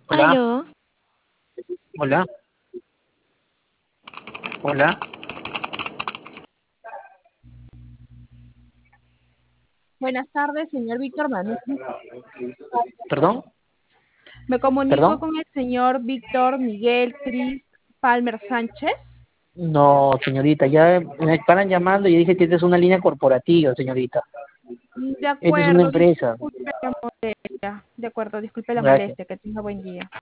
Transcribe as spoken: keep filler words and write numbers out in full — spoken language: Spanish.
Hola, Aló, hola, hola. Buenas tardes, señor Víctor Manuel. ¿Perdón? Me comunico ¿Perdón? con el señor Víctor Miguel Cris Palmer Sánchez. No, señorita, ya me paran llamando y dije que esta es una línea corporativa, señorita. De Esta es una acuerdo, empresa. disculpe la molestia. De acuerdo, disculpe la Gracias. molestia. Que tenga buen día.